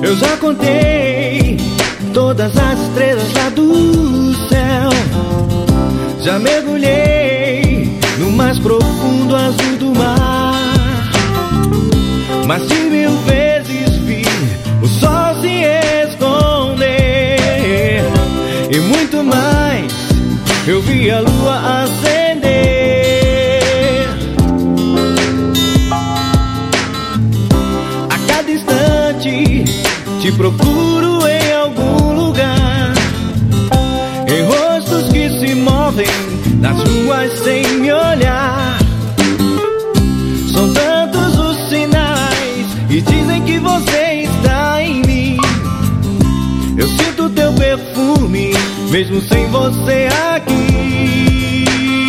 Eu já contei todas as estrelas lá do céu. Já mergulhei no mais profundo azul do mar. Mas de 1000 vezes vi o sol se esconder. E muito mais, eu vi a lua acender. A cada instante te procuro em algum lugar, em rostos que se movem nas ruas sem me olhar. São tantos os sinais e dizem que você está em mim. Eu sinto teu perfume, mesmo sem você aqui.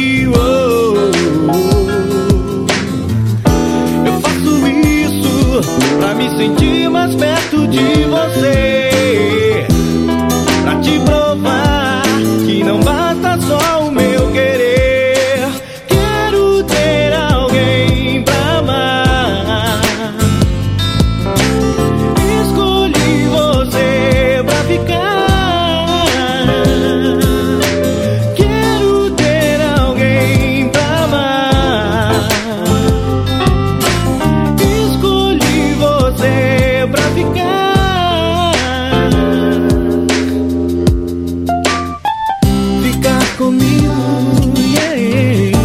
Eu faço isso pra me sentir mais perto de você, pra te provar que não basta só o meu querer. Quero ter alguém pra amar. Escolhi você pra ficar. Quero ter alguém pra amar. Escolhi você pra ficar. Ficar comigo, yeah.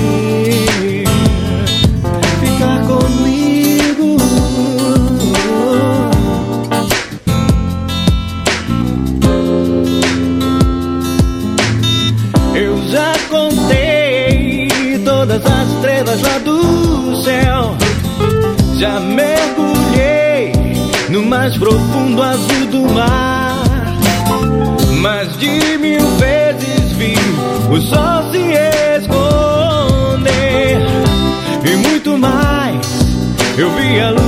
Ficar comigo. Eu já contei todas as estrelas lá do céu. Já mergulhei no mais profundo azul do mar. Mais de 1000 vezes vi o sol se esconder. E muito mais, eu vi a lua